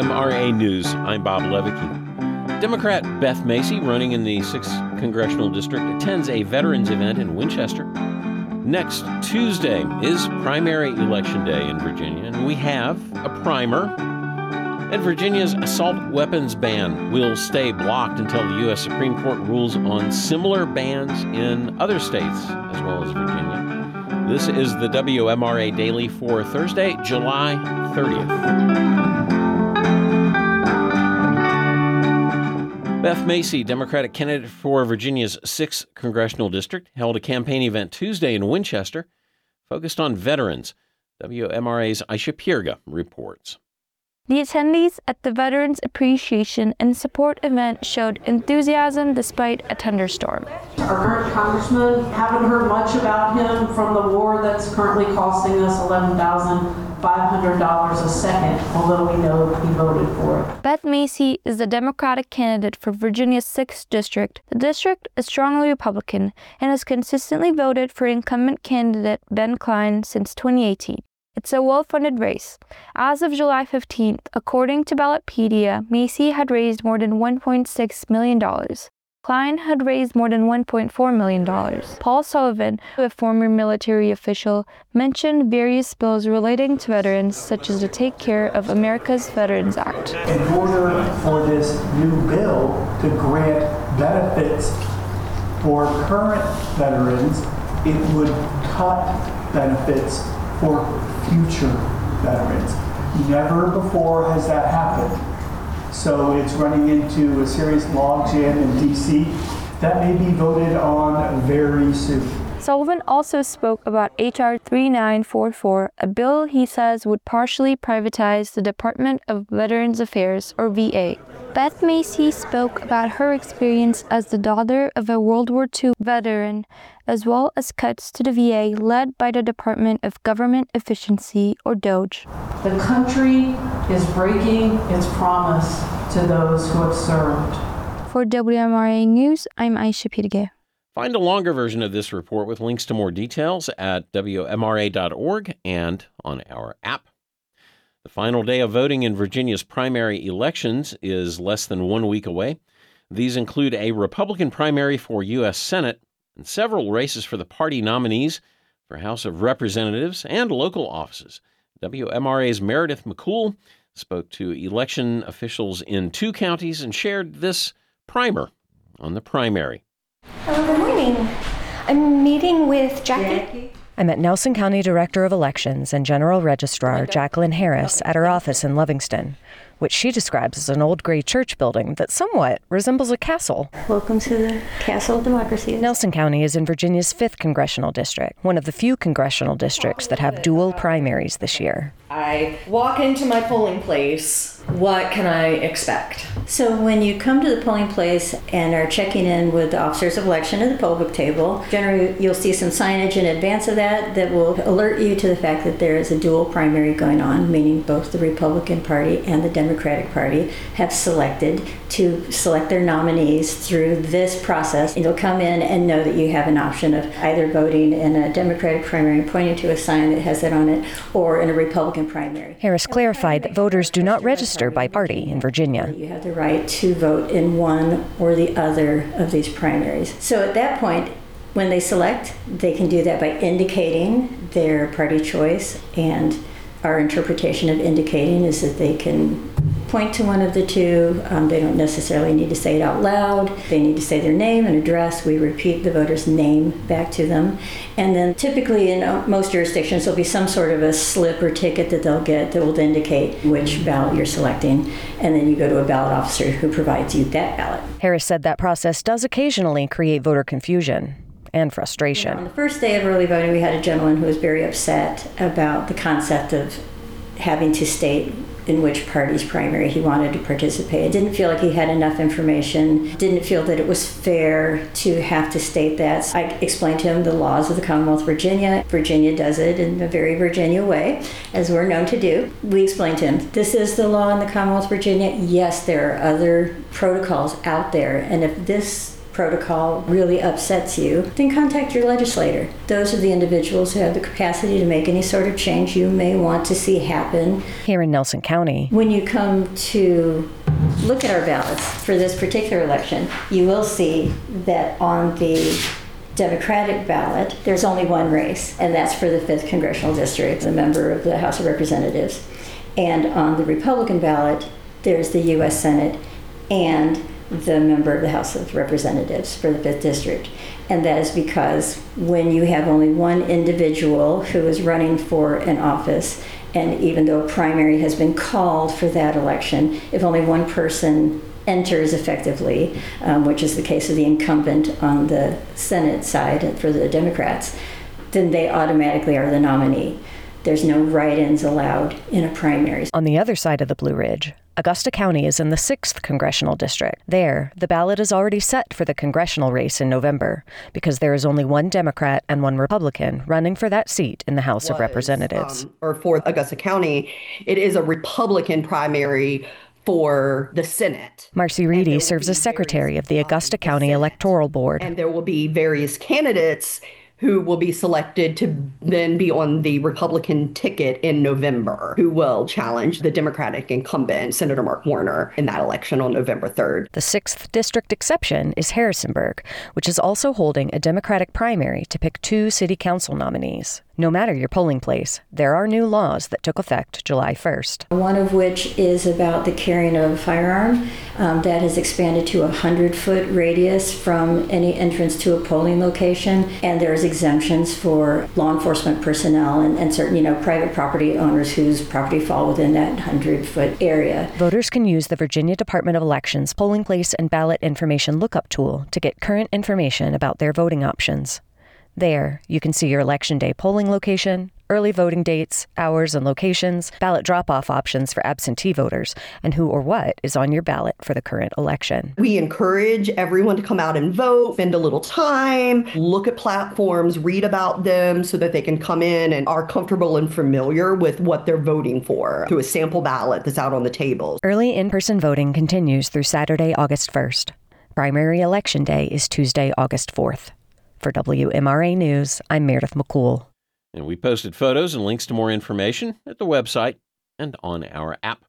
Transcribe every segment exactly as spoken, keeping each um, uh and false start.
M R A News, I'm Bob Levicki. Democrat Beth Macy, running in the sixth Congressional District, attends a veterans event in Winchester. Next Tuesday is primary election day in Virginia, and we have a primer. And Virginia's assault weapons ban will stay blocked until the U S Supreme Court rules on similar bans in other states as well as Virginia. This is the W M R A Daily for Thursday, July thirtieth. Beth Macy, Democratic candidate for Virginia's sixth Congressional District, held a campaign event Tuesday in Winchester focused on veterans. W M R A's Aisha Pierga reports. The attendees at the Veterans Appreciation and Support event showed enthusiasm despite a thunderstorm. Our current congressman, haven't heard much about him from the war that's currently costing us eleven thousand five hundred dollars a second, although we know he voted for it. Beth Macy is the Democratic candidate for Virginia's sixth District. The district is strongly Republican and has consistently voted for incumbent candidate Ben Cline since twenty eighteen. It's a well-funded race. As of July fifteenth, according to Ballotpedia, Macy had raised more than one point six million dollars. Cline had raised more than one point four million dollars. Paul Sullivan, a former military official, mentioned various bills relating to veterans, such as the Take Care of America's Veterans Act. In order for this new bill to grant benefits for current veterans, it would cut benefits for future veterans. Never before has that happened. So it's running into a serious logjam in D C that may be voted on very soon. Sullivan also spoke about H R thirty-nine forty-four, a bill he says would partially privatize the Department of Veterans Affairs, or V A. Beth Macy spoke about her experience as the daughter of a World War Two veteran, as well as cuts to the V A led by the Department of Government Efficiency, or DOGE. The country is breaking its promise to those who have served. For W M R A News, I'm Aisha Pierga. Find a longer version of this report with links to more details at W M R A dot org and on our app. The final day of voting in Virginia's primary elections is less than one week away. These include a Republican primary for U S Senate and several races for the party nominees for House of Representatives and local offices. W M R A's Meredith McCool spoke to election officials in two counties and shared this primer on the primary. Hello, good morning. I'm meeting with Jackie. I'm at Nelson County Director of Elections and General Registrar Jacqueline Harris at her office in Livingston, which she describes as an old gray church building that somewhat resembles a castle. Welcome to the Castle of Democracy. Nelson County is in Virginia's fifth Congressional District, one of the few congressional districts that have dual primaries this year. I walk into my polling place. What can I expect? So when you come to the polling place and are checking in with the officers of election at the poll book table, generally you'll see some signage in advance of that that will alert you to the fact that there is a dual primary going on, meaning both the Republican Party and the Democratic Party have selected to select their nominees through this process. You'll come in and know that you have an option of either voting in a Democratic primary and pointing to a sign that has that on it, or in a Republican primary. Harris clarified that voters do not register by party in Virginia. You have the right to vote in one or the other of these primaries. So at that point, when they select, they can do that by indicating their party choice, and our interpretation of indicating is that they can point to one of the two. Um, they don't necessarily need to say it out loud. They need to say their name and address. We repeat the voter's name back to them. And then typically in most jurisdictions, there'll be some sort of a slip or ticket that they'll get that will indicate which ballot you're selecting. And then you go to a ballot officer who provides you that ballot. Harris said that process does occasionally create voter confusion and frustration. You know, on the first day of early voting, we had a gentleman who was very upset about the concept of having to state in which party's primary he wanted to participate. Didn't feel like he had enough information, didn't feel that it was fair to have to state that. So I explained to him the laws of the Commonwealth of Virginia. Virginia does it in a very Virginia way, as we're known to do. We explained to him, this is the law in the Commonwealth of Virginia. Yes, there are other protocols out there, and if this protocol really upsets you, then contact your legislator. Those are the individuals who have the capacity to make any sort of change you may want to see happen. Here in Nelson County, when you come to look at our ballots for this particular election, you will see that on the Democratic ballot, there's only one race, and that's for the fifth Congressional District, the member of the House of Representatives. And on the Republican ballot, there's the U S Senate and the member of the House of Representatives for the fifth District. And that is because when you have only one individual who is running for an office, and even though a primary has been called for that election, if only one person enters effectively, um, which is the case of the incumbent on the Senate side for the Democrats, then they automatically are the nominee. There's no write-ins allowed in a primary. On the other side of the Blue Ridge, Augusta County is in the sixth Congressional District. There, the ballot is already set for the congressional race in November because there is only one Democrat and one Republican running for that seat in the House was, of Representatives. Um, or for Augusta County, it is a Republican primary for the Senate. Marcy Reedy serves as secretary of the Augusta County Electoral Board. And there will be various candidates who will be selected to then be on the Republican ticket in November, who will challenge the Democratic incumbent, Senator Mark Warner, in that election on November third. The sixth district exception is Harrisonburg, which is also holding a Democratic primary to pick two city council nominees. No matter your polling place, there are new laws that took effect July first. One of which is about the carrying of a firearm. Um, that has expanded to a hundred-foot radius from any entrance to a polling location. And there's exemptions for law enforcement personnel and, and certain, you know, private property owners whose property fall within that hundred-foot area. Voters can use the Virginia Department of Elections polling place and ballot information lookup tool to get current information about their voting options. There, you can see your Election Day polling location, early voting dates, hours and locations, ballot drop-off options for absentee voters, and who or what is on your ballot for the current election. We encourage everyone to come out and vote, spend a little time, look at platforms, read about them so that they can come in and are comfortable and familiar with what they're voting for through a sample ballot that's out on the tables. Early in-person voting continues through Saturday, August first. Primary Election Day is Tuesday, August fourth. For W M R A News, I'm Meredith McCool. And we posted photos and links to more information at the website and on our app.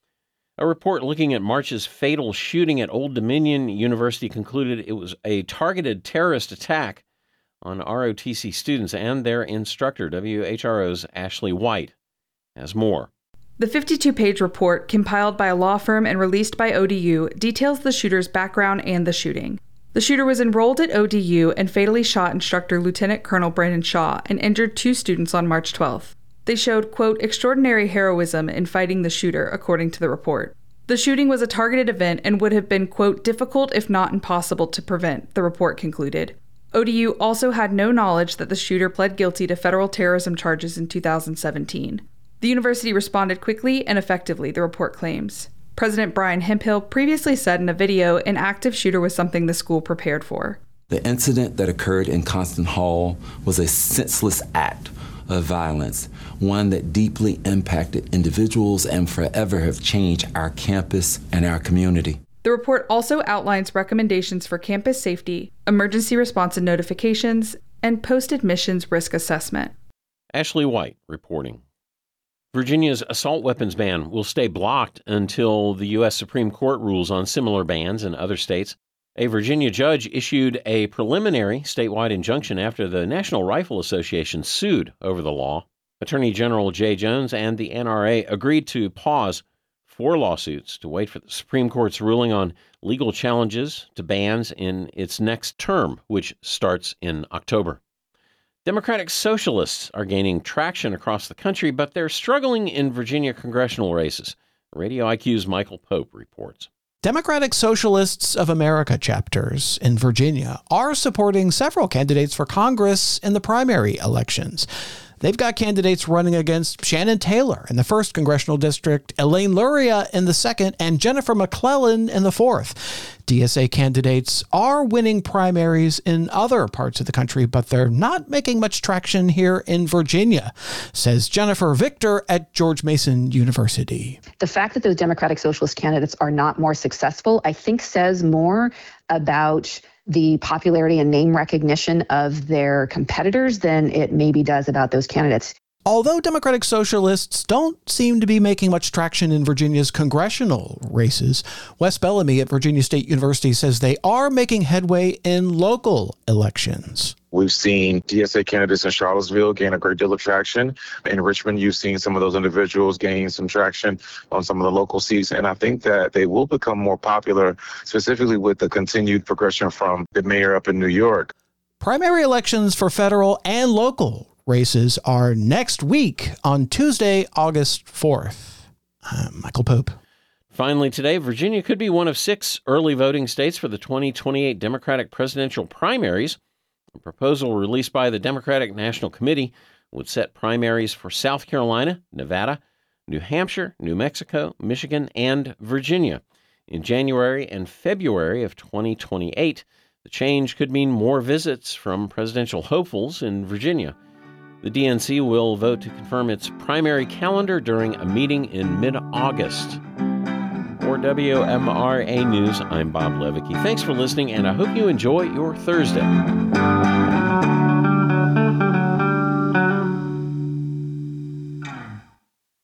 A report looking at March's fatal shooting at Old Dominion University concluded it was a targeted terrorist attack on R O T C students and their instructor. W H R O's Ashley White has more. The fifty-two page report, compiled by a law firm and released by O D U, details the shooter's background and the shooting. The shooter was enrolled at O D U and fatally shot instructor Lieutenant Colonel Brandon Shaw and injured two students on March twelfth. They showed, quote, extraordinary heroism in fighting the shooter, according to the report. The shooting was a targeted event and would have been, quote, difficult if not impossible to prevent, the report concluded. O D U also had no knowledge that the shooter pled guilty to federal terrorism charges in two thousand seventeen. The university responded quickly and effectively, the report claims. President Brian Hemphill previously said in a video an active shooter was something the school prepared for. The incident that occurred in Constant Hall was a senseless act of violence, one that deeply impacted individuals and forever have changed our campus and our community. The report also outlines recommendations for campus safety, emergency response and notifications, and post-admissions risk assessment. Ashley White reporting. Virginia's assault weapons ban will stay blocked until the U S Supreme Court rules on similar bans in other states. A Virginia judge issued a preliminary statewide injunction after the National Rifle Association sued over the law. Attorney General Jay Jones and the N R A agreed to pause four lawsuits to wait for the Supreme Court's ruling on legal challenges to bans in its next term, which starts in October. Democratic socialists are gaining traction across the country, but they're struggling in Virginia congressional races. Radio I Q's Michael Pope reports. Democratic Socialists of America chapters in Virginia are supporting several candidates for Congress in the primary elections. They've got candidates running against Shannon Taylor in the first congressional district, Elaine Luria in the second, and Jennifer McClellan in the fourth. D S A candidates are winning primaries in other parts of the country, but they're not making much traction here in Virginia, says Jennifer Victor at George Mason University. The fact that those Democratic Socialist candidates are not more successful, I think, says more about the popularity and name recognition of their competitors than it maybe does about those candidates. Although Democratic Socialists don't seem to be making much traction in Virginia's congressional races, Wes Bellamy at Virginia State University says they are making headway in local elections. We've seen D S A candidates in Charlottesville gain a great deal of traction. In Richmond, you've seen some of those individuals gain some traction on some of the local seats. And I think that they will become more popular, specifically with the continued progression from the mayor up in New York. Primary elections for federal and local races are next week on Tuesday, August fourth. I'm Michael Pope. Finally today, Virginia could be one of six early voting states for the twenty twenty-eight Democratic presidential primaries. A proposal released by the Democratic National Committee would set primaries for South Carolina, Nevada, New Hampshire, New Mexico, Michigan, and Virginia in January and February of twenty twenty-eight. The change could mean more visits from presidential hopefuls in Virginia. The D N C will vote to confirm its primary calendar during a meeting in mid-August. For W M R A News, I'm Bob Levicki. Thanks for listening, and I hope you enjoy your Thursday.